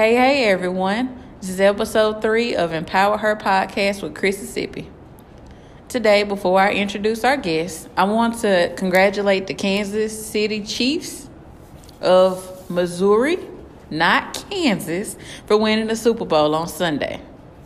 Hey, everyone. This is episode 3 of Empower Her podcast with Mississippi. Today, before I introduce our guests, I want to congratulate the Kansas City Chiefs of Missouri, not Kansas, for winning the Super Bowl on Sunday.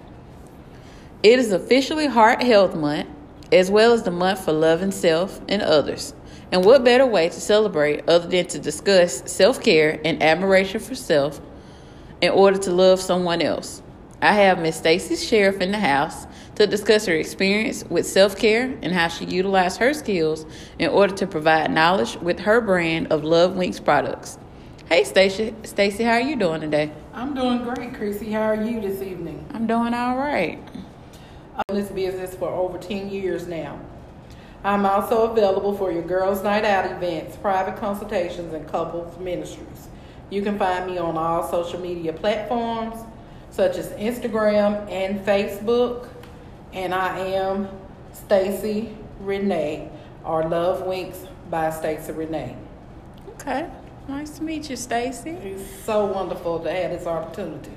It is officially Heart Health Month, as well as the month for loving self and others. And what better way to celebrate other than to discuss self-care and admiration for self in order to love someone else? I have Miss Stacy Sheriff in the house to discuss her experience with self-care and how she utilized her skills in order to provide knowledge with her brand of Love Winks products. Hey, Stacy, how are you doing today? I'm doing great, Chrissy. How are you this evening? I'm doing all right. I've been in this business for over 10 years now. I'm also available for your girls' night out events, private consultations, and couples ministries. You can find me on all social media platforms, such as Instagram and Facebook. And I am Stacy Renee, or Love Winks by Stacy Renee. Okay. Nice to meet you, Stacy. It's so wonderful to have this opportunity.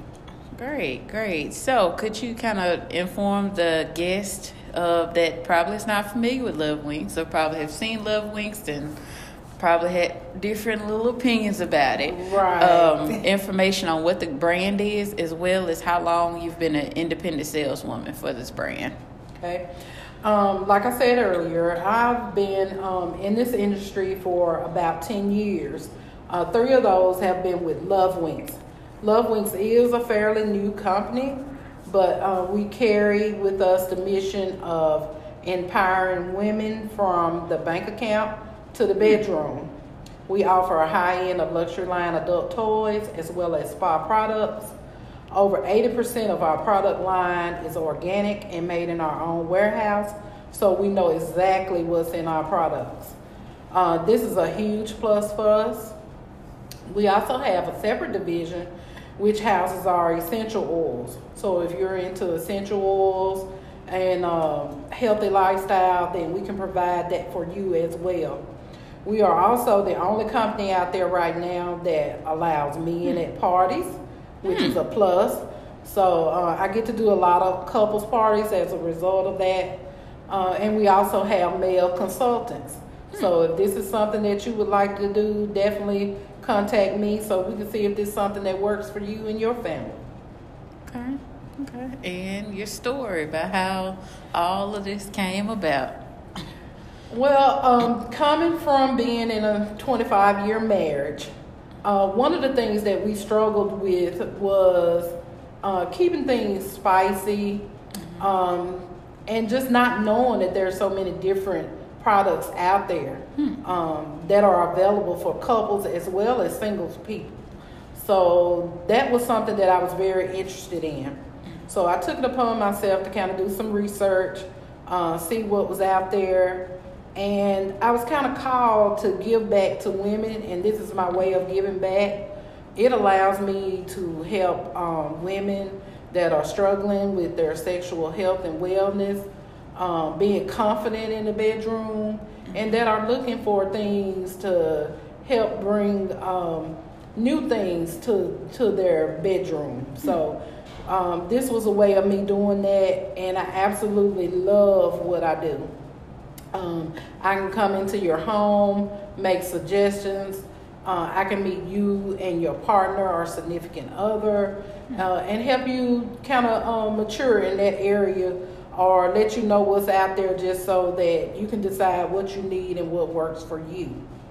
Great. So, could you kind of inform the guest that probably is not familiar with Love Winks, or probably have seen Love Winks and probably had different little opinions about it. Right. Information on what the brand is, as well as how long you've been an independent saleswoman for this brand. Okay. Like I said earlier, I've been in this industry for about 10 years. 3 of those have been with Love Winks. Love Winks is a fairly new company, but we carry with us the mission of empowering women from the bank account to the bedroom. We offer a high-end of luxury line adult toys as well as spa products. Over 80% of our product line is organic and made in our own warehouse, so we know exactly what's in our products. This is a huge plus for us. We also have a separate division which houses our essential oils. So if you're into essential oils and healthy lifestyle, then we can provide that for you as well. We are also the only company out there right now that allows men at parties, which is a plus. So I get to do a lot of couples parties as a result of that. And we also have male consultants. So if this is something that you would like to do, definitely contact me so we can see if this is something that works for you and your family. Okay. And your story about how all of this came about. Well, coming from being in a 25-year marriage, one of the things that we struggled with was keeping things spicy, and just not knowing that there are so many different products out there that are available for couples as well as singles people. So that was something that I was very interested in. So I took it upon myself to kind of do some research, see what was out there. And I was kind of called to give back to women, and this is my way of giving back. It allows me to help women that are struggling with their sexual health and wellness, being confident in the bedroom, and that are looking for things to help bring new things to their bedroom. So this was a way of me doing that, and I absolutely love what I do. I can come into your home, make suggestions. I can meet you and your partner or significant other, and help you kind of mature in that area, or let you know what's out there, just so that you can decide what you need and what works for you.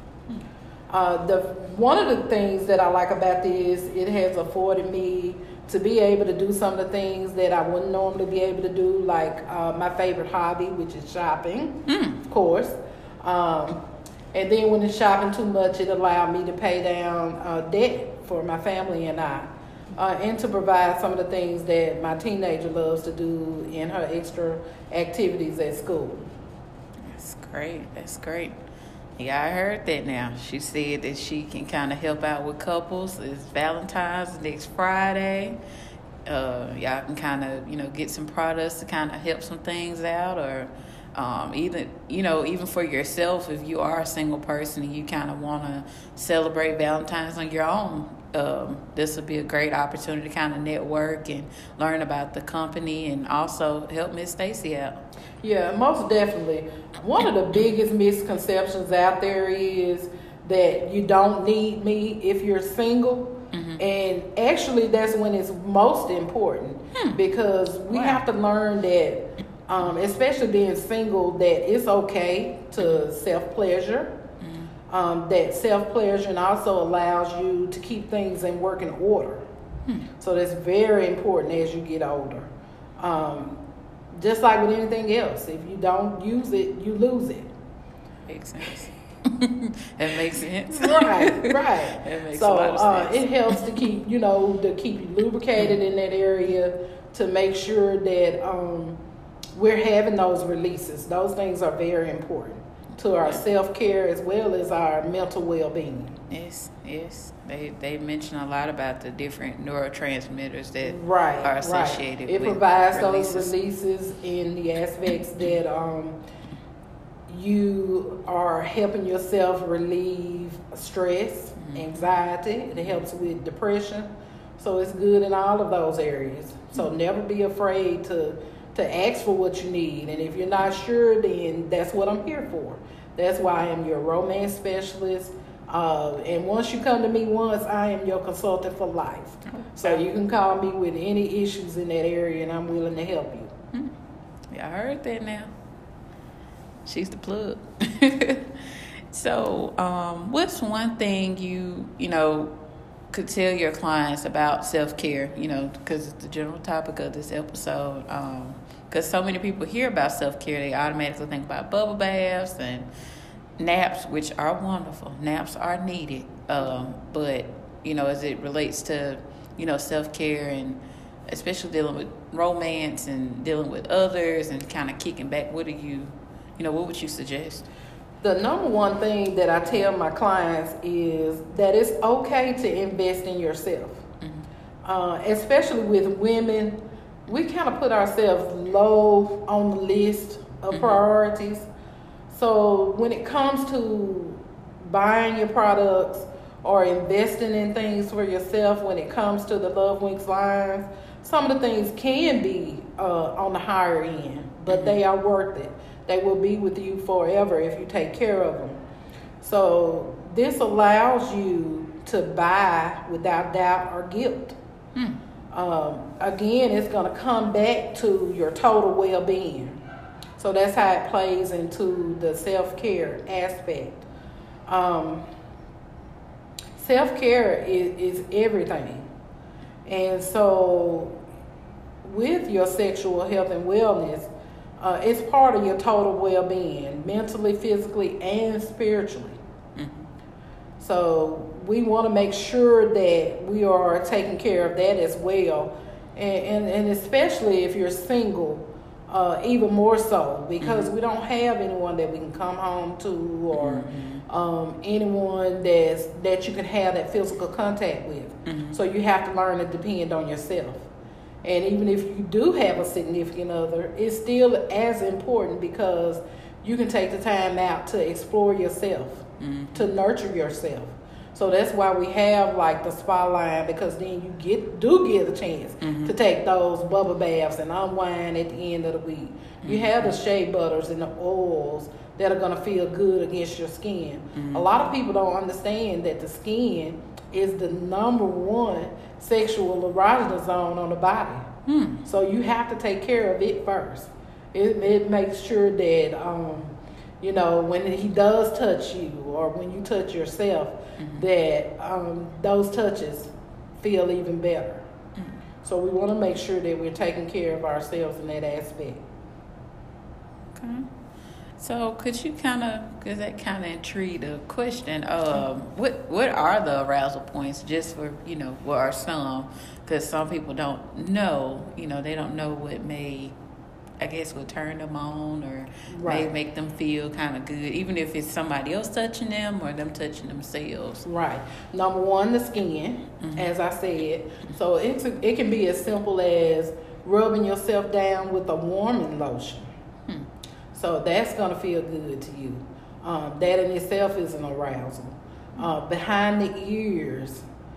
One of the things that I like about this, it has afforded me to be able to do some of the things that I wouldn't normally be able to do, like my favorite hobby, which is shopping, of course. And then when it's shopping too much, it allowed me to pay down debt for my family and I, and to provide some of the things that my teenager loves to do in her extra activities at school. That's great. Yeah, I heard that now. She said that she can kind of help out with couples. It's Valentine's next Friday. Y'all can kind of, get some products to kind of help some things out, or even for yourself, if you are a single person and you kind of want to celebrate Valentine's on your own, this will be a great opportunity to kind of network and learn about the company and also help Miss Stacy out. Yeah, most definitely. One of the biggest misconceptions out there is that you don't need me if you're single. And actually, that's when it's most important because we have to learn that, especially being single, that it's okay to self-pleasure. That self-pleasure also allows you to keep things in working order. So that's very important as you get older. Just like with anything else, if you don't use it, you lose it. Makes sense. That makes sense. Right. That makes a So lot of sense. it helps to keep you lubricated in that area to make sure that we're having those releases. Those things are very important to our self-care as well as our mental well-being. Yes. They mention a lot about the different neurotransmitters that Right. are associated It with provides releases. those releases in the aspects that you are helping yourself relieve stress, anxiety. It helps with depression. So it's good in all of those areas. So never be afraid to ask for what you need. And if you're not sure, then that's what I'm here for. That's why I am your romance specialist. And once you come to me once, I am your consultant for life. So you can call me with any issues in that area, and I'm willing to help you. Yeah, I heard that now. She's the plug. So, what's one thing you could tell your clients about self-care? Because it's the general topic of this episode. Because so many people hear about self-care, they automatically think about bubble baths and naps, which are wonderful. Naps are needed. But, as it relates to, self-care and especially dealing with romance and dealing with others and kind of kicking back, what would you suggest? The number one thing that I tell my clients is that it's okay to invest in yourself. Especially with women, we kind of put ourselves low on the list of priorities. So when it comes to buying your products or investing in things for yourself, when it comes to the Love Winks lines, some of the things can be on the higher end, but they are worth it. They will be with you forever if you take care of them. So this allows you to buy without doubt or guilt. Again, it's going to come back to your total well-being. So that's how it plays into the self-care aspect. Self-care is everything. And so with your sexual health and wellness, it's part of your total well-being, mentally, physically, and spiritually. So we want to make sure that we are taking care of that as well. And especially if you're single, even more so, because we don't have anyone that we can come home to or anyone that you can have that physical contact with. So you have to learn to depend on yourself. And even if you do have a significant other, it's still as important because you can take the time out to explore yourself, to nurture yourself. So that's why we have like the spa line, because then you do get a chance to take those bubble baths and unwind at the end of the week. You have the shea butters and the oils that are going to feel good against your skin. A lot of people don't understand that the skin is the number one sexual erogenous zone on the body. So you have to take care of it first. It makes sure that when he does touch you or when you touch yourself, that those touches feel even better. So we want to make sure that we're taking care of ourselves in that aspect. Okay. So could you because that kind of intrigued a question, what are the arousal points just for, what are some? Because some people don't know, they don't know what may, I guess, would turn them on or may make them feel kind of good, even if it's somebody else touching them or them touching themselves. Right. Number one, the skin, as I said. So it can be as simple as rubbing yourself down with a warming lotion. So that's going to feel good to you. That in itself is an arousal. Behind the ears,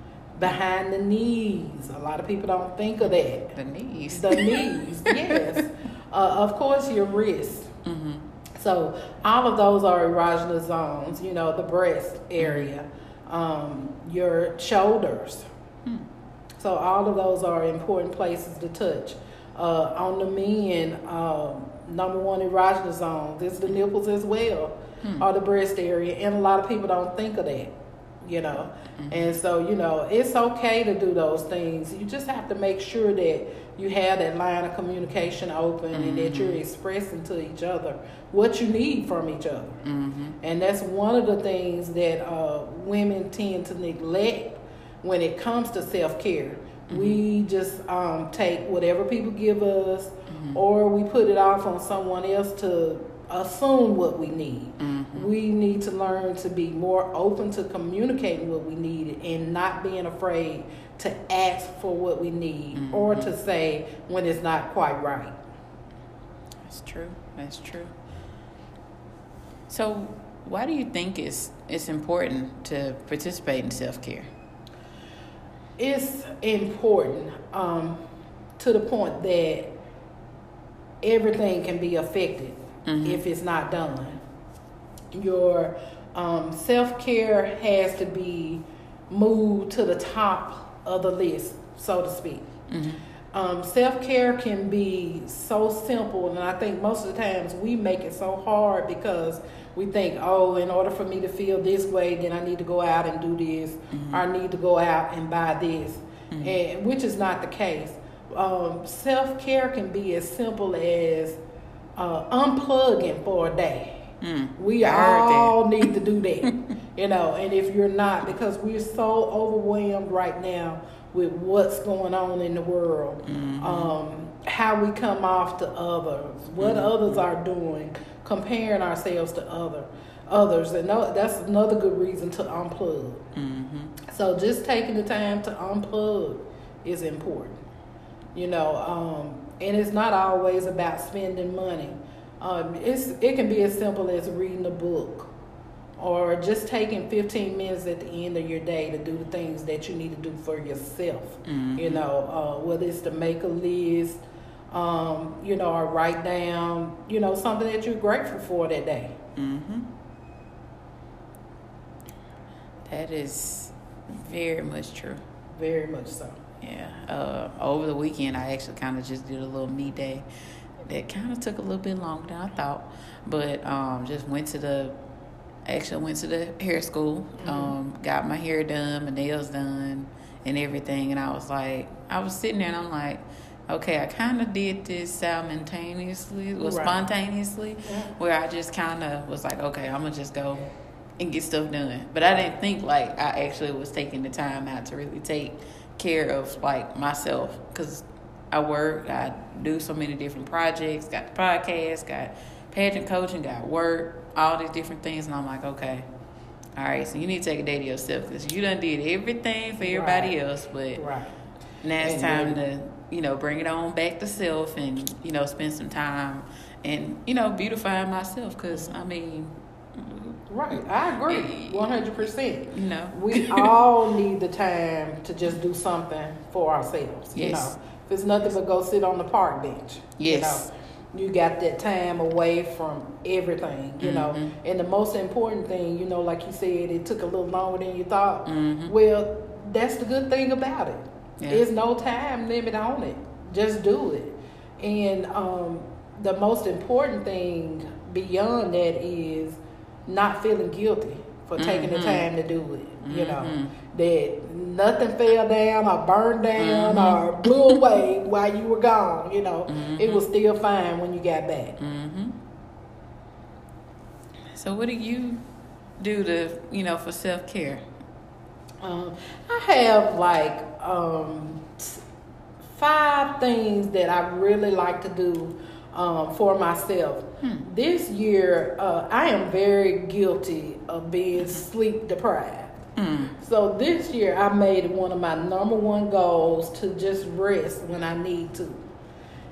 behind the knees. A lot of people don't think of that. The knees. The knees, yes. Of course, your wrists. Mm-hmm. So all of those are erogenous zones. You know, the breast area, your shoulders. So all of those are important places to touch. On the men, number one erogenous zone is the nipples as well, or the breast area, and a lot of people don't think of that, you know. And so, you know, it's okay to do those things. You just have to make sure that you have that line of communication open and that you're expressing to each other what you need from each other. And that's one of the things that women tend to neglect when it comes to self-care. We just take whatever people give us, or we put it off on someone else to assume what we need. We need to learn to be more open to communicating what we need and not being afraid to ask for what we need or to say when it's not quite right. That's true. That's true. So why do you think it's important to participate in self-care? It's important to the point that everything can be affected if it's not done. Your self-care has to be moved to the top of the list, so to speak. Self-care can be so simple, and I think most of the times we make it so hard because we think, oh, in order for me to feel this way, then I need to go out and do this, or I need to go out and buy this, and which is not the case. Self-care can be as simple as unplugging for a day. We all need to do that, you know, and if you're not, because we're so overwhelmed right now with what's going on in the world, how we come off to others, what others are doing, comparing ourselves to others, and that's another good reason to unplug. So just taking the time to unplug is important, you know, and it's not always about spending money. It can be as simple as reading a book, or just taking 15 minutes at the end of your day to do the things that you need to do for yourself. You know, whether it's to make a list, you know, or write down, you know, something that you're grateful for that day. That is very much true. Very much so. Yeah. Over the weekend, I actually kind of just did a little me day. That kind of took a little bit longer than I thought, but just went to the hair school, got my hair done, my nails done, and everything. And I was sitting there and I'm like, okay, I kind of did this spontaneously, where I just kind of was like, okay, I'm gonna just go and get stuff done. But I didn't think like I actually was taking the time out to really take care of like myself, because I work, I do so many different projects, got the podcast, got pageant coaching, got work, all these different things. And I'm like, okay, all right, so you need to take a day to yourself, because you done did everything for everybody else, but now it's time to, you know, bring it on back to self and, you know, spend some time and, you know, beautifying myself, because, I mean... Right, I agree, 100%. You know, we all need the time to just do something for ourselves. You know, if it's nothing but go sit on the park bench. You know, you got that time away from everything. You know, and the most important thing, you know, like you said, it took a little longer than you thought. Well, that's the good thing about it. There's no time limit on it. Just do it. And the most important thing beyond that is not feeling guilty for taking the time to do it. You know, that nothing fell down or burned down or blew away while you were gone. You know, it was still fine when you got back. So what do you do to, you know, for self-care? I have like 5 things that I really like to do for myself. This year, I am very guilty of being sleep deprived. So this year, I made it one of my number one goals to just rest when I need to.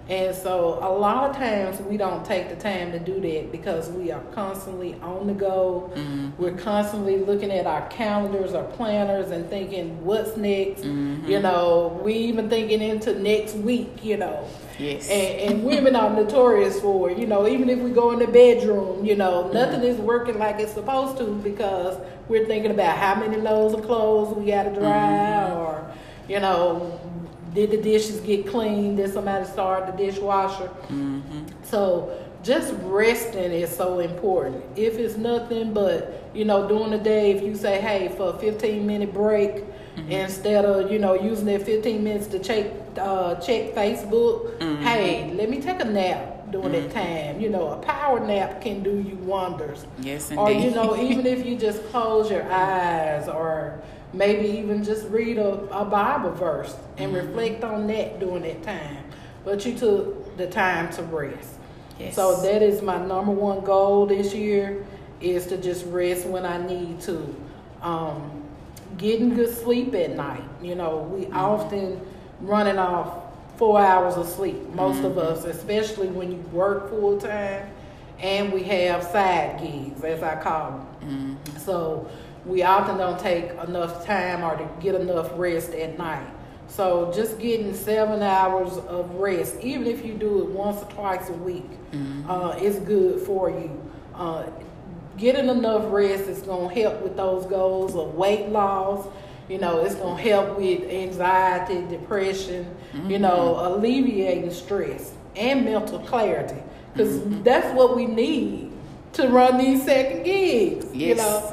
And so a lot of times we don't take the time to do that because we are constantly on the go. We're constantly looking at our calendars, our planners, and thinking, what's next? You know, we even thinking into next week, you know. Yes. And women are notorious for, you know, even if we go in the bedroom, you know, nothing is working like it's supposed to because we're thinking about how many loads of clothes we got to dry or, you know, did the dishes get clean? Did somebody start the dishwasher? So just resting is so important. If it's nothing but, you know, during the day, if you say, hey, for a 15-minute break, instead of, you know, using that 15 minutes to check Facebook, hey, let me take a nap during that time. You know, a power nap can do you wonders. Yes, indeed. Or, you know, even if you just close your eyes or maybe even just read a Bible verse and reflect on that during that time. But you took the time to rest. Yes. So that is my number one goal this year, is to just rest when I need to. Getting good sleep at night. You know, we often running off 4 hours of sleep. Most of us, especially when you work full time and we have side gigs, as I call them. So we often don't take enough time or to get enough rest at night. So just getting 7 hours of rest, even if you do it once or twice a week, is good for you. Getting enough rest is going to help with those goals of weight loss. You know, it's going to help with anxiety, depression, you know, alleviating stress and mental clarity. Because that's what we need to run these second gigs, you know.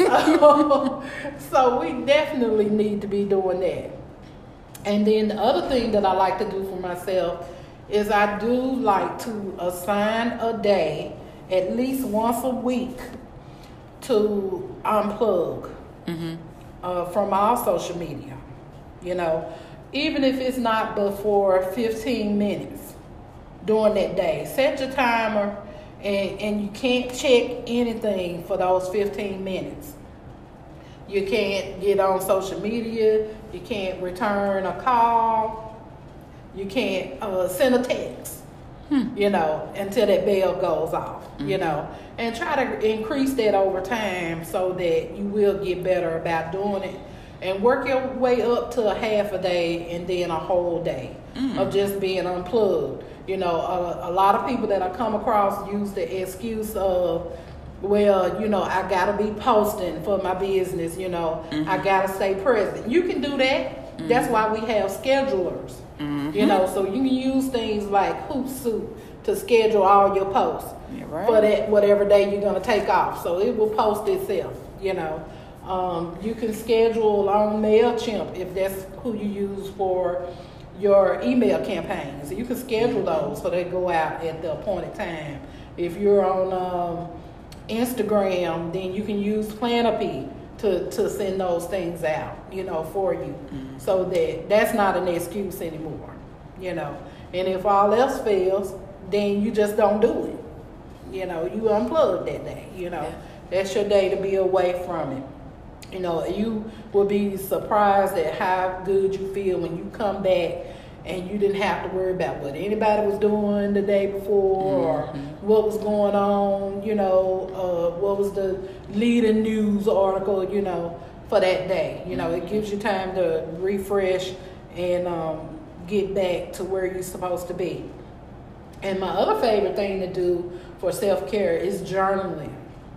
So we definitely need to be doing that. And then the other thing that I like to do for myself is I do like to assign a day at least once a week to unplug from all social media. You know, even if it's not before 15 minutes during that day. Set your timer and you can't check anything for those 15 minutes. You can't get on social media. You can't return a call. You can't send a text, you know, until that bell goes off, you know. And try to increase that over time so that you will get better about doing it. And work your way up to a half a day and then a whole day of just being unplugged. You know, a lot of people that I come across use the excuse of, well, you know, I gotta be posting for my business, you know, I gotta stay present. You can do that. That's why we have schedulers, you know, so you can use things like Hootsuite to schedule all your posts for that whatever day you're gonna take off. So it will post itself, you know. You can schedule on MailChimp if that's who you use for your email campaigns. You can schedule those so they go out at the appointed time. If you're on Instagram, then you can use Planapy to send those things out, you know, for you. So that's not an excuse anymore, you know. And if all else fails, then you just don't do it. You know, you unplug that day, you know. That's your day to be away from it. You know, you will be surprised at how good you feel when you come back and you didn't have to worry about what anybody was doing the day before or what was going on, you know, what was the leading news article, you know, for that day. You know, it gives you time to refresh and get back to where you're supposed to be. And my other favorite thing to do for self-care is journaling.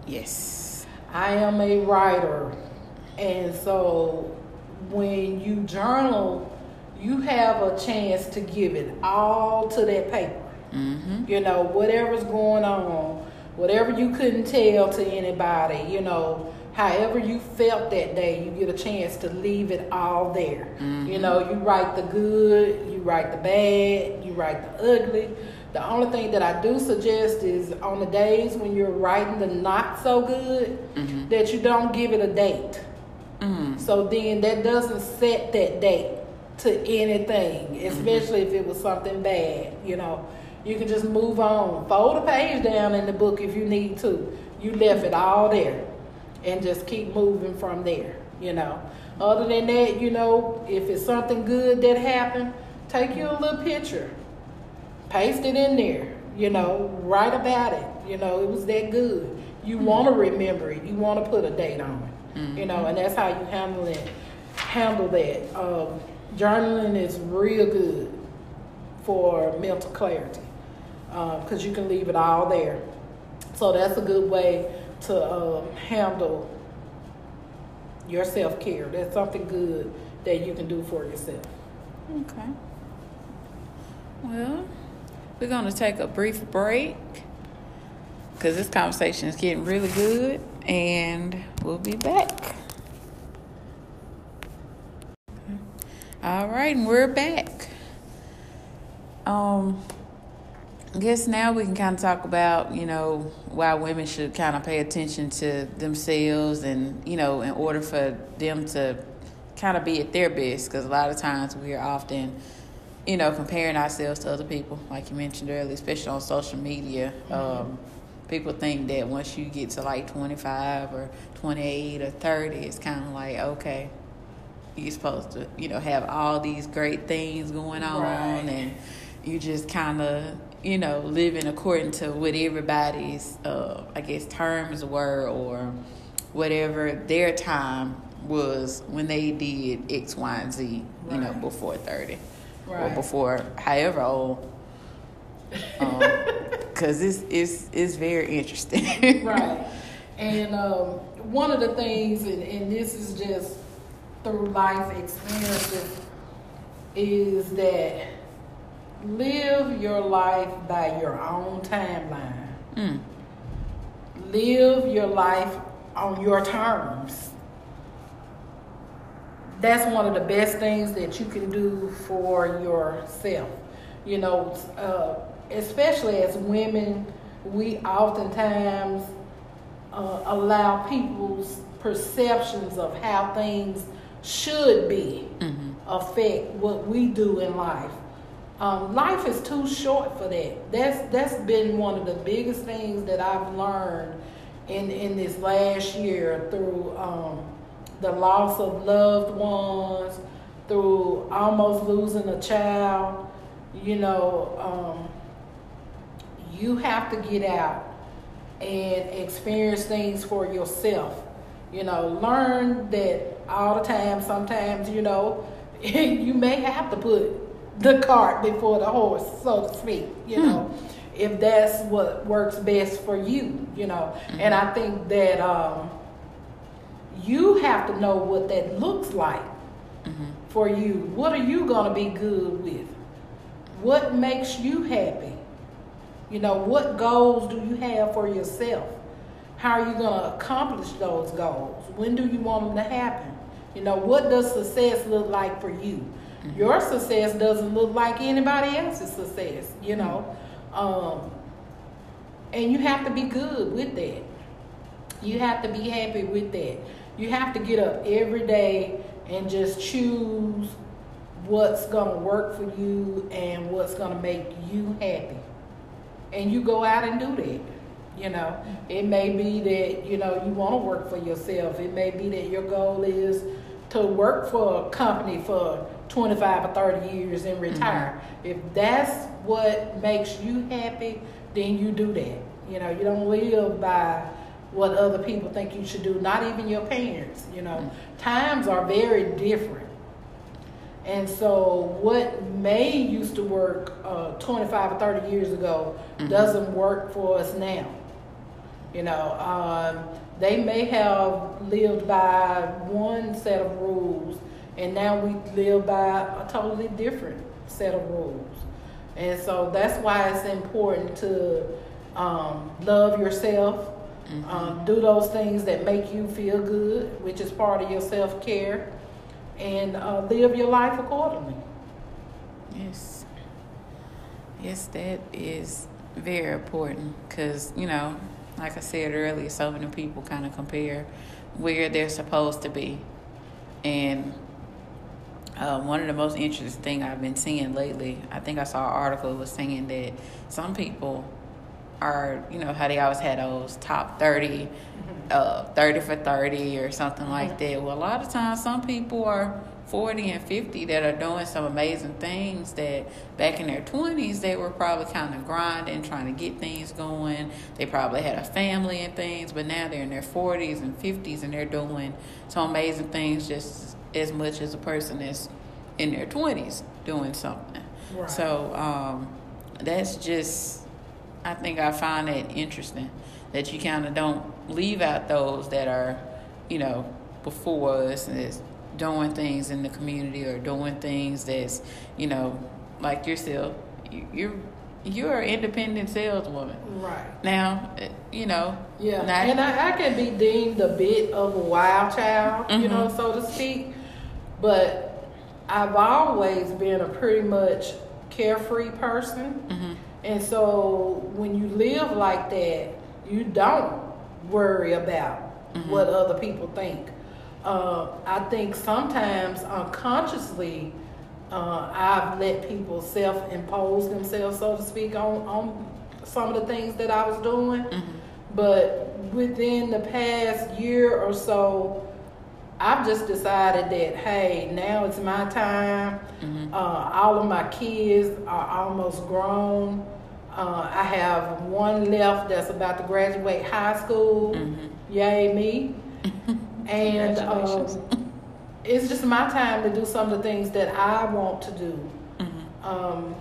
Yes. I am a writer. And so when you journal, you have a chance to give it all to that paper. You know, whatever's going on, whatever you couldn't tell to anybody, you know, however you felt that day, you get a chance to leave it all there. You know, you write the good, you write the bad, you write the ugly. The only thing that I do suggest is on the days when you're writing the not so good, that you don't give it a date. So then that doesn't set that date to anything, especially if it was something bad, you know. You can just move on. Fold a page down in the book if you need to. You left it all there and just keep moving from there, you know. Other than that, you know, if it's something good that happened, take you a little picture. paste it in there, write about it. It was that good. You want to remember it. You want to put a date on it, and that's how you handle that. Journaling is real good for mental clarity because you can leave it all there. So that's a good way to handle your self-care. That's something good that you can do for yourself. Okay. Well, we're going to take a brief break because this conversation is getting really good, and we'll be back. All right, and we're back. I guess now we can kind of talk about, why women should kind of pay attention to themselves and, in order for them to kind of be at their best. Because a lot of times we are often, comparing ourselves to other people, like you mentioned earlier, especially on social media. People think that once you get to like 25 or 28 or 30, it's kind of like, okay, you're supposed to, have all these great things going on. Right. And you just kind of, living according to what everybody's, terms were or whatever their time was when they did X, Y, and Z, Right. Before 30 Right. or before however old. Because it's very interesting. Right. And one of the things, and this is just through life experiences, is that live your life by your own timeline. Live your life on your terms. That's one of the best things that you can do for yourself. Especially as women, we oftentimes allow people's perceptions of how things should be affect what we do in life. Life is too short for that. That's been one of the biggest things that I've learned in this last year through the loss of loved ones, through almost losing a child. You have to get out and experience things for yourself. Learn that all the time. Sometimes, you may have to put the cart before the horse, so to speak, if that's what works best for you, And I think that you have to know what that looks like for you. What are you going to be good with? What makes you happy? What goals do you have for yourself? How are you going to accomplish those goals? When do you want them to happen? What does success look like for you? Your success doesn't look like anybody else's success, and you have to be good with that. You have to be happy with that. You have to get up every day and just choose what's going to work for you and what's going to make you happy. And you go out and do that. It may be that, you want to work for yourself. It may be that your goal is to work for a company for 25 or 30 years and retire. If that's what makes you happy, then you do that. You don't live by what other people think you should do, not even your parents. Times are very different. And so what may used to work 25 or 30 years ago doesn't work for us now. They may have lived by one set of rules, and now we live by a totally different set of rules. And so that's why it's important to love yourself, do those things that make you feel good, which is part of your self-care, and live your life accordingly. Yes, that is very important because, like I said earlier, so many people kind of compare where they're supposed to be. And one of the most interesting things I've been seeing lately, I think I saw an article was saying that some people are, how they always had those top 30, 30 for 30 or something like that. Well, a lot of times some people are 40 and 50 that are doing some amazing things that back in their 20s they were probably kind of grinding, trying to get things going. They probably had a family and things, but now they're in their 40s and 50s and they're doing some amazing things just as much as a person that's in their 20s doing something. Right. So that's just, I think I find that interesting that you kind of don't leave out those that are, before us and that's doing things in the community or doing things that's, like yourself. You're an independent saleswoman. Right. Now, Yeah. And I can be deemed a bit of a wild child, Mm-hmm. So to speak. But I've always been a pretty much carefree person. Mm-hmm. And so when you live like that, you don't worry about what other people think. I think sometimes unconsciously, I've let people self-impose themselves, so to speak, on some of the things that I was doing. Mm-hmm. But within the past year or so, I've just decided that, hey, now it's my time. Mm-hmm. All of my kids are almost grown. I have one left that's about to graduate high school. Mm-hmm. Yay, me. And Congratulations. it's just my time to do some of the things that I want to do. Mm-hmm.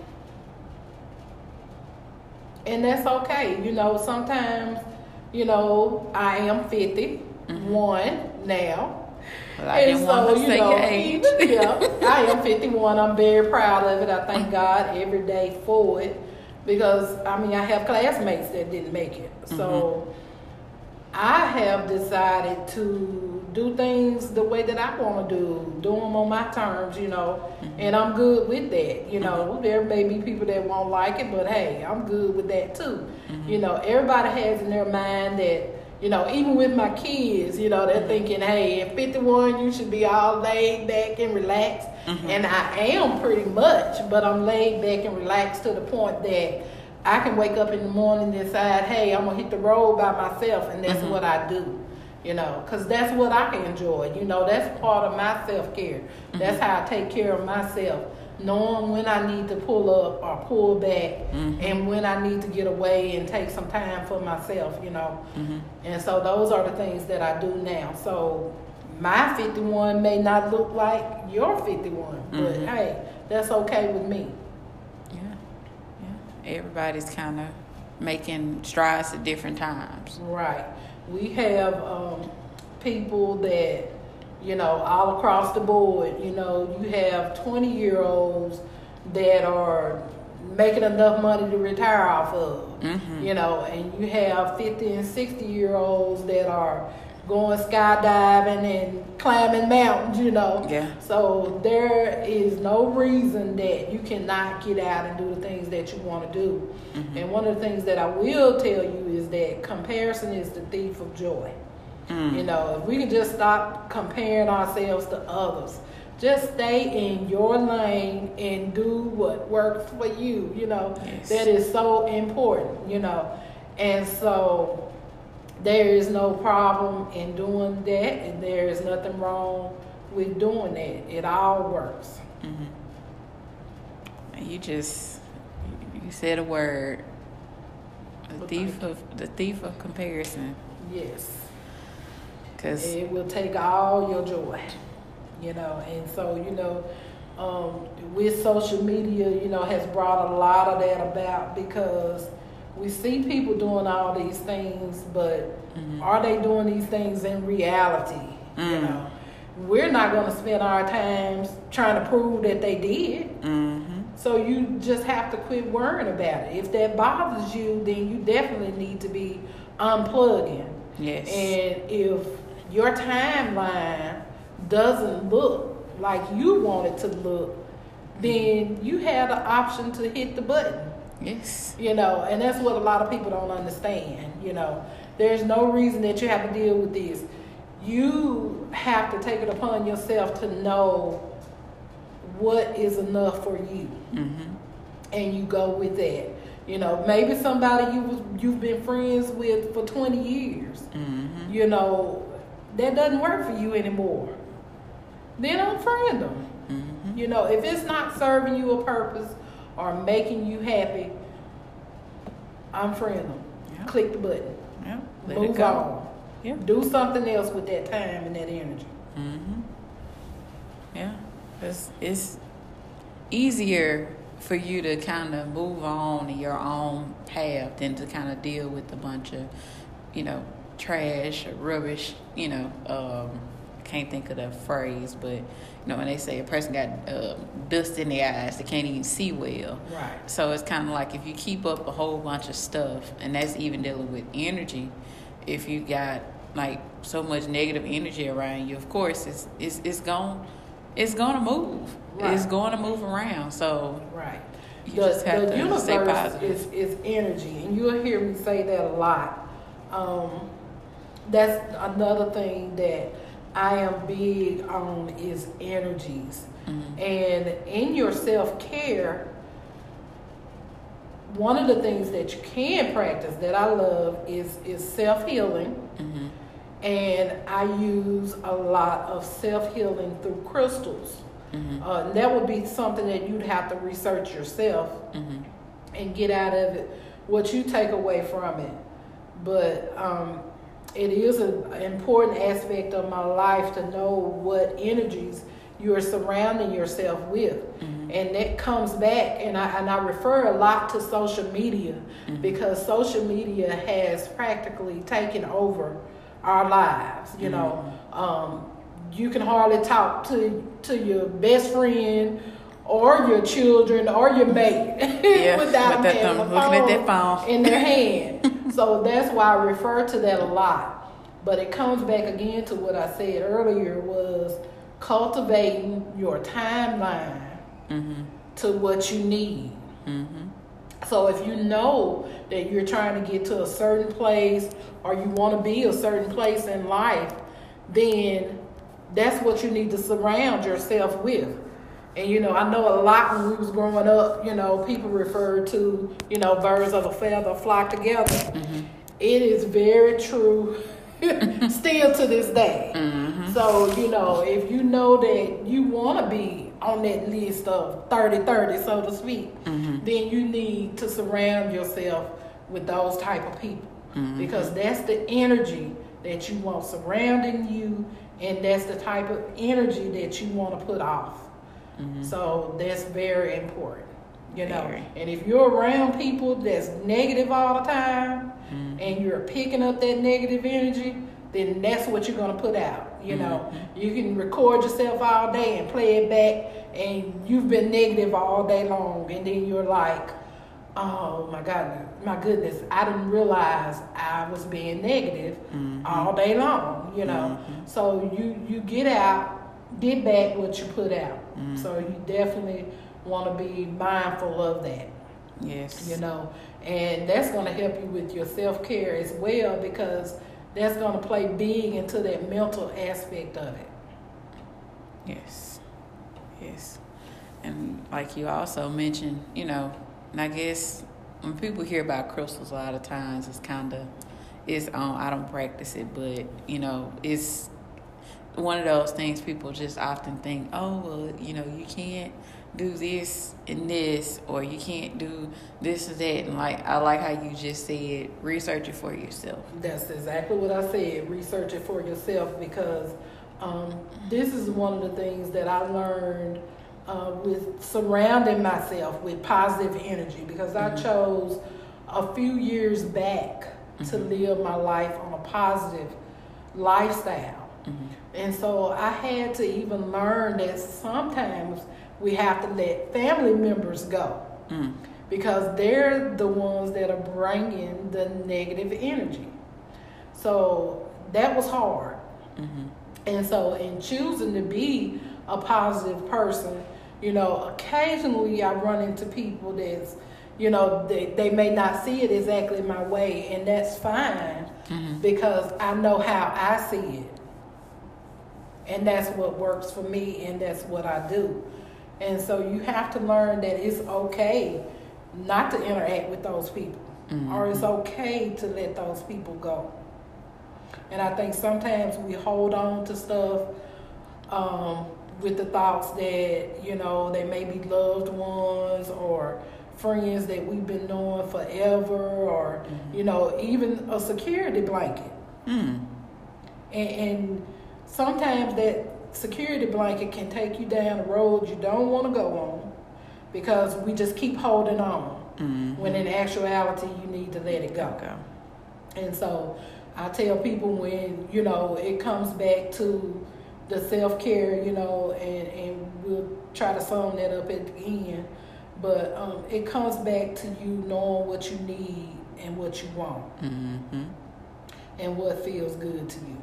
And that's okay. Sometimes, I am 51 now. Well, I didn't want to say your age. I am 51. I'm very proud of it. I thank God every day for it. Because, I have classmates that didn't make it. So, I have decided to do things the way that I want to do them on my terms, and I'm good with that. There may be people that won't like it, but hey, I'm good with that too. Everybody has in their mind that, even with my kids, they're thinking, hey, at 51, you should be all laid back and relaxed. And I am pretty much, but I'm laid back and relaxed to the point that I can wake up in the morning and decide, hey, I'm going to hit the road by myself, and that's what I do, because that's what I enjoy. That's part of my self-care. That's how I take care of myself, knowing when I need to pull up or pull back and when I need to get away and take some time for myself, And so those are the things that I do now. So my 51 may not look like your 51, but hey, that's okay with me. Everybody's kind of making strides at different times. Right. We have people that, all across the board, you have 20-year-olds that are making enough money to retire off of, and you have 50 and 60-year-olds that are going skydiving and climbing mountains, Yeah. So there is no reason that you cannot get out and do the things that you want to do. And one of the things that I will tell you is that comparison is the thief of joy. If we can just stop comparing ourselves to others, just stay in your lane and do what works for you, Yes. That is so important, And so there is no problem in doing that, and there is nothing wrong with doing that. It all works. You said a word. The thief of comparison. Yes. Because it will take all your joy, And so, with social media, has brought a lot of that about, because we see people doing all these things, but are they doing these things in reality? We're not going to spend our times trying to prove that they did. So you just have to quit worrying about it. If that bothers you, then you definitely need to be unplugging. Yes. And if your timeline doesn't look like you want it to look, then you have the option to hit the button. Yes. And that's what a lot of people don't understand. There's no reason that you have to deal with this. You have to take it upon yourself to know what is enough for you. And you go with that. Maybe somebody you've been friends with for 20 years. That doesn't work for you anymore. then unfriend them. Mm-hmm. You know, if it's not serving you a purpose or making you happy, unfriend them. Yeah. Click the button. Yeah. Let Move it go. on. Yeah. Do something else with that time and that energy. Mm-hmm. Yeah. It's easier for you to kind of move on in your own path than to kind of deal with a bunch of, trash or rubbish, I can't think of the phrase, but, when they say a person got dust in their eyes, they can't even see well. Right. So it's kind of like if you keep up a whole bunch of stuff, and that's even dealing with energy, if you got like so much negative energy around you, of course it's gonna move. Right. It's going to move around. So right. You just have the to universe stay positive. is energy, and you'll hear me say that a lot. That's another thing that I am big on is energies. Mm-hmm. And in your self-care, one of the things that you can practice that I love is self-healing. Mm-hmm. And I use a lot of self-healing through crystals. Mm-hmm. That would be something that you'd have to research yourself Mm-hmm. and get out of it what you take away from it. But it is an important aspect of my life to know what energies you are surrounding yourself with. Mm-hmm. And that comes back, and I refer a lot to social media Mm-hmm. because social media has practically taken over our lives. You know, you can hardly talk to your best friend or your children or your mate without having a phone looking at that phone in their hand. So that's why I refer to that a lot. But it comes back again to what I said earlier was cultivating your timeline Mm-hmm. to what you need. Mm-hmm. So if you know that you're trying to get to a certain place or you want to be a certain place in life, then that's what you need to surround yourself with. And, I know a lot when we was growing up, people referred to, birds of a feather flock together. Mm-hmm. It is very true still to this day. Mm-hmm. So, if you know that you want to be on that list of 30-30, so to speak, Mm-hmm. then you need to surround yourself with those type of people. Mm-hmm. Because that's the energy that you want surrounding you, and that's the type of energy that you want to put off. Mm-hmm. So that's very important, Very. And if you're around people that's negative all the time, Mm-hmm. and you're picking up that negative energy, then that's what you're going to put out. Mm-hmm. You can record yourself all day and play it back, and you've been negative all day long, and then you're like, oh my goodness, I didn't realize I was being negative Mm-hmm. all day long, Mm-hmm. So you get back what you put out. Mm-hmm. So you definitely want to be mindful of that. Yes. And that's going to help you with your self-care as well, because that's going to play big into that mental aspect of it. Yes. And like you also mentioned, and I guess when people hear about crystals a lot of times I don't practice it, but it's one of those things people just often think, oh, well, you can't do this and this, or you can't do this or that. And I like how you just said, research it for yourself. That's exactly what I said. Research it for yourself, because this is one of the things that I learned with surrounding myself with positive energy, because I chose a few years back to live my life on a positive lifestyle. Mm-hmm. And so I had to even learn that sometimes we have to let family members go, because they're the ones that are bringing the negative energy. So that was hard. Mm-hmm. And so in choosing to be a positive person, occasionally I run into people that's, they may not see it exactly my way, and that's fine, because I know how I see it. And that's what works for me, and that's what I do. And so you have to learn that it's okay not to interact with those people, or it's okay to let those people go. And I think sometimes we hold on to stuff with the thoughts that, they may be loved ones or friends that we've been knowing forever, or, even a security blanket. And sometimes that security blanket can take you down a road you don't want to go on because we just keep holding on, when in actuality you need to let it go. And so I tell people when, it comes back to the self-care, and we'll try to sum that up at the end, but it comes back to you knowing what you need and what you want, and what feels good to you.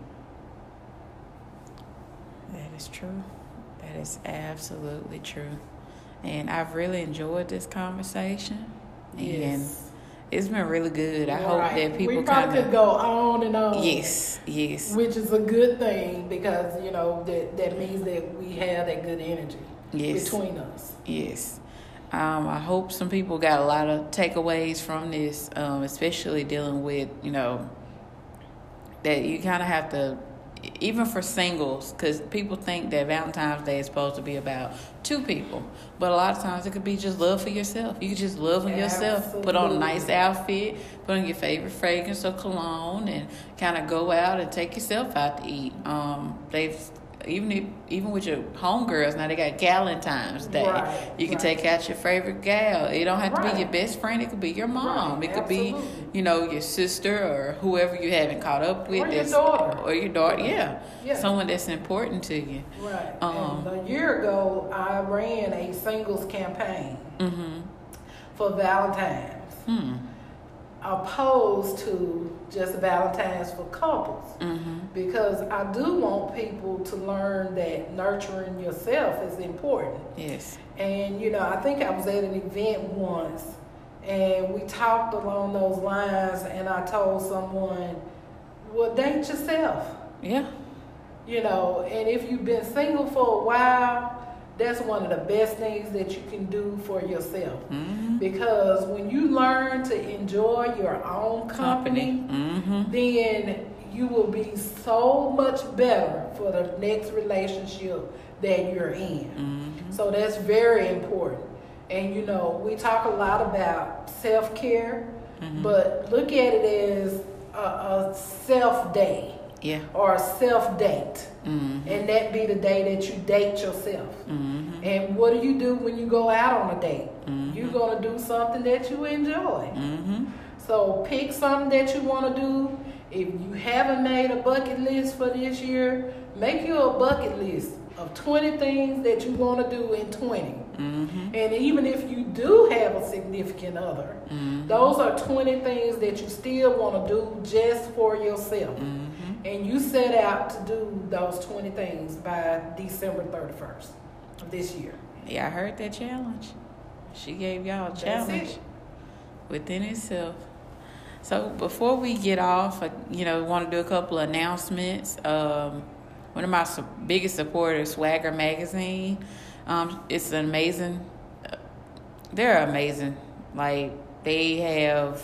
That is true. That is absolutely true. And I've really enjoyed this conversation. Yes. And it's been really good. I hope that people we probably could go on and on. Yes. Which is a good thing because, that means that we have that good energy between us. Yes. I hope some people got a lot of takeaways from this, especially dealing with, that you kind of have to, even for singles, because people think that Valentine's Day is supposed to be about two people. But a lot of times it could be just love for yourself. You can just love on yourself. Absolutely. Put on a nice outfit, put on your favorite fragrance or cologne, and kind of go out and take yourself out to eat. Even with your homegirls, now they got Galentine's Day. You can take out your favorite gal. It don't have to be your best friend. It could be your mom. It could be, your sister or whoever you haven't caught up with. Or your daughter. Or your daughter, yeah. Someone that's important to you. Right. And a year ago, I ran a singles campaign for Valentine's. Opposed to just Valentine's for couples, because I do want people to learn that nurturing yourself is important. Yes. And I think I was at an event once and we talked along those lines, and I told someone, well, date yourself. Yeah. And if you've been single for a while, that's one of the best things that you can do for yourself. Because when you learn to enjoy your own company, then you will be so much better for the next relationship that you're in. So that's very important. And, we talk a lot about self-care, but look at it as a self-day. Yeah. Or a self-date. And that be the day that you date yourself. And what do you do when you go out on a date? You're going to do something that you enjoy. So pick something that you want to do. If you haven't made a bucket list for this year, make you a bucket list of 20 things that you want to do in 20. And even if you do have a significant other, those are 20 things that you still want to do just for yourself. And you set out to do those 20 things by December 31st of this year. Yeah, I heard that challenge. She gave y'all a challenge within itself. So before we get off, want to do a couple of announcements. One of my biggest supporters, Swagger Magazine. It's an amazing. They're amazing. Like they have.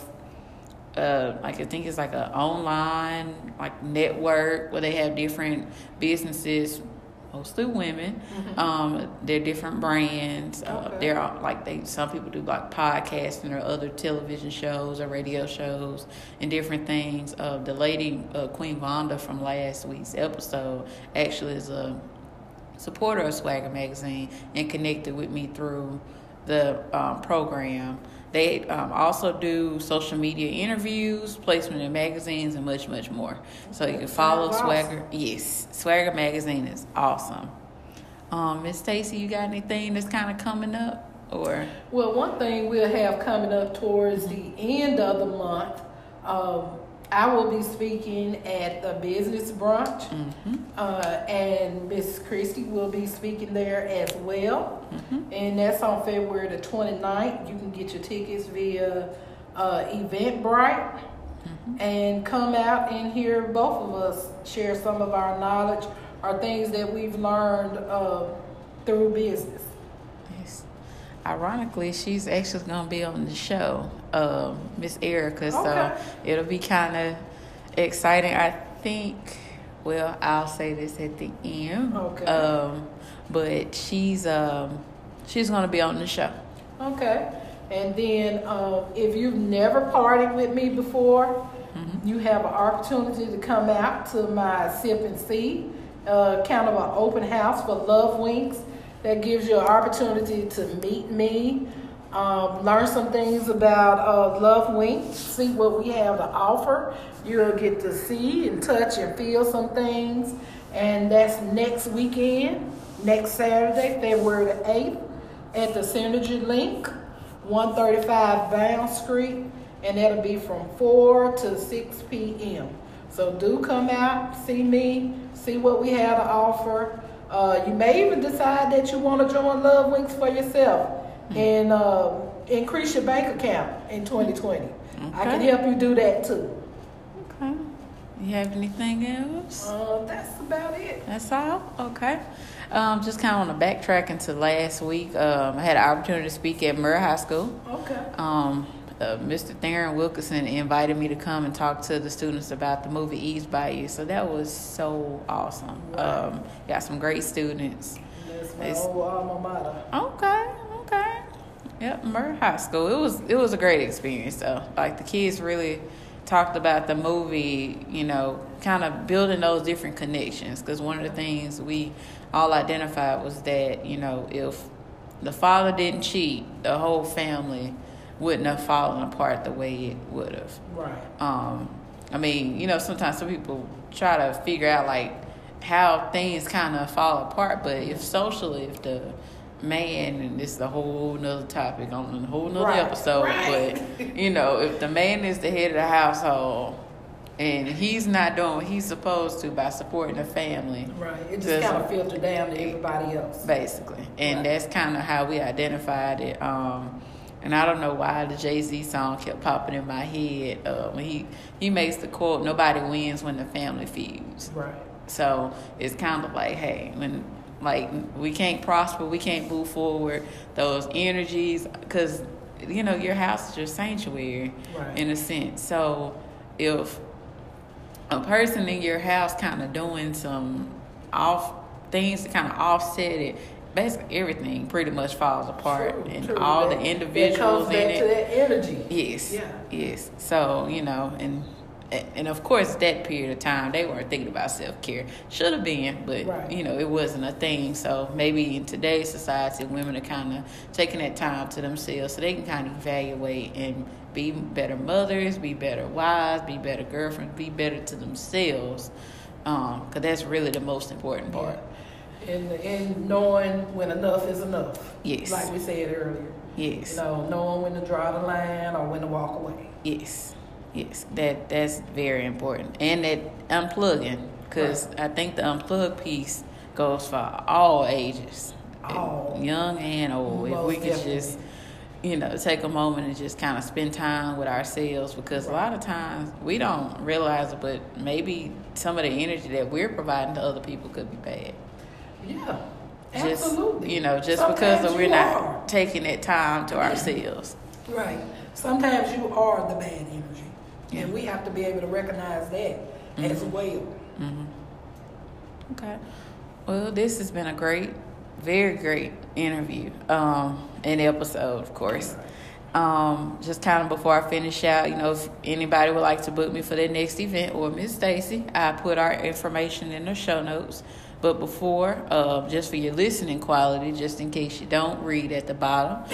I think it's like an online network where they have different businesses, mostly women. They're different brands. They're some people do podcasting or other television shows or radio shows and different things. The lady Queen Vonda from last week's episode actually is a supporter of Swagger Magazine and connected with me through the program. They also do social media interviews, placement in magazines, and much, much more. So you can follow Swagger. Yes, Swagger Magazine is awesome. Miss Stacy, you got anything that's kind of coming up? Or well, one thing we'll have coming up towards the end of the month, I will be speaking at the business brunch, and Miss Christy will be speaking there as well. And that's on February the 29th. You can get your tickets via Eventbrite and come out and hear both of us share some of our knowledge or things that we've learned through business. Yes. Ironically, she's actually going to be on the show, Miss Erica, so it'll be kind of exciting. I think, well, I'll say this at the end. but she's going to be on the show. Okay. And then if you've never partied with me before, you have an opportunity to come out to my Sip and See, kind of an open house for Love Winks. That gives you an opportunity to meet me, learn some things about Love Winks, see what we have to offer. You'll get to see and touch and feel some things. And that's next weekend, next Saturday, February the 8th, at the Synergy Link, 135 Bound Street, and that'll be from 4 to 6 p.m. So do come out, see me, see what we have to offer. You may even decide that you want to join Love Winks for yourself and increase your bank account in 2020. Okay. I can help you do that too. Okay. You have anything else? That's about it. That's all? Okay. Just kind of on the backtrack into last week, I had an opportunity to speak at Murray High School. Okay. Mr. Theron Wilkerson invited me to come and talk to the students about the movie Eve's Bayou. So that was so awesome. Right. Got some great students. That's my old alma mater. Okay. Yep, Murray High School. It was a great experience though. Like the kids really talked about the movie, kind of building those different connections. Because one of the things we all identified was that, if the father didn't cheat, the whole family wouldn't have fallen apart the way it would have. Right. Sometimes some people try to figure out like how things kind of fall apart, but if the man, and this is a whole nother topic on a whole nother episode, but if the man is the head of the household and he's not doing what he's supposed to by supporting the family, right, it just kind of filtered down to everybody else, basically. And that's kind of how we identified it. And I don't know why the Jay-Z song kept popping in my head when he makes the quote, "Nobody wins when the family feuds." Right. So it's kind of like, hey, when we can't prosper, we can't move forward, those energies, because your house is your sanctuary, right, in a sense. So if a person in your house kind of doing some things to kind of offset it, basically everything pretty much falls apart. True. All the individuals in it. To that energy. Yes. Yeah. Yes. So, and of course that period of time they weren't thinking about self-care. Should have been, but right, it wasn't a thing. So maybe in today's society women are kind of taking that time to themselves so they can kind of evaluate and be better mothers, be better wives, be better girlfriends, be better to themselves, because that's really the most important part. Yeah. And knowing when enough is enough. Yes. Like we said earlier. Yes. Knowing when to draw the line or when to walk away. Yes. That's very important. And that unplugging, because right, I think the unplug piece goes for all ages, young and old. If we could just, take a moment and just kind of spend time with ourselves, because a lot of times we don't realize it, but maybe some of the energy that we're providing to other people could be bad. Yeah, absolutely. Just sometimes because we're not taking that time to ourselves. Right. Sometimes you are the bad energy. Yeah. And we have to be able to recognize that as well. Mm-hmm. Okay. Well, this has been a great, very great interview and episode, of course. Just kind of before I finish out, if anybody would like to book me for their next event or Miss Stacy, I put our information in the show notes. But before, just for your listening quality, just in case you don't read at the bottom,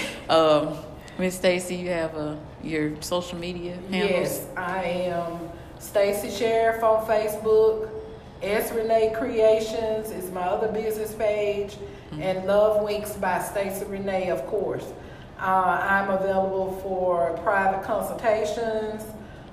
Miss Stacy, you have your social media handles? Yes, I am Stacy Sheriff on Facebook. S. Renee Creations is my other business page, and Love Winks by Stacy Renee, of course. I'm available for private consultations.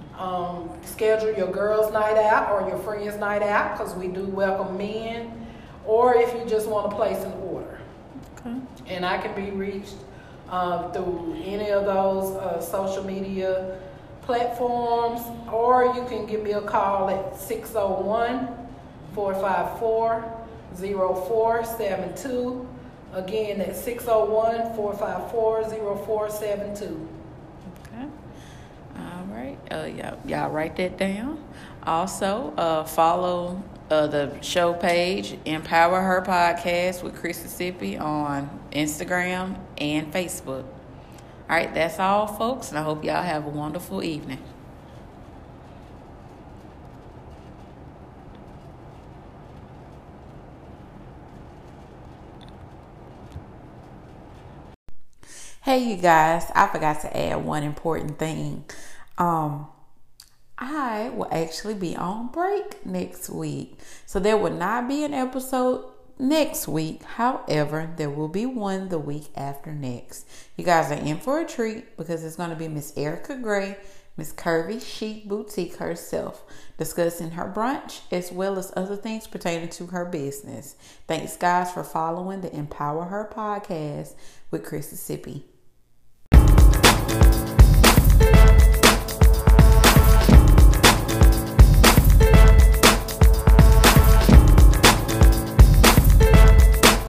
Schedule your girls' night out or your friends' night out, because we do welcome men. Or if you just want to place an order. Okay. And I can be reached through any of those social media platforms, or you can give me a call at 601-454-0472. Again, that's 601-454-0472. Okay. All right. Y'all write that down. Also, follow the show page, Empower Her Podcast with Mississippi on Instagram and Facebook. All right, that's all, folks, and I hope y'all have a wonderful evening. Hey, you guys, I forgot to add one important thing. I will actually be on break next week. So there will not be an episode next week. However, there will be one the week after next. You guys are in for a treat because it's going to be Miss Erica Gray, Miss Curvy Chic Boutique herself, discussing her brunch as well as other things pertaining to her business. Thanks, guys, for following the Empower Her Podcast with Mississippi.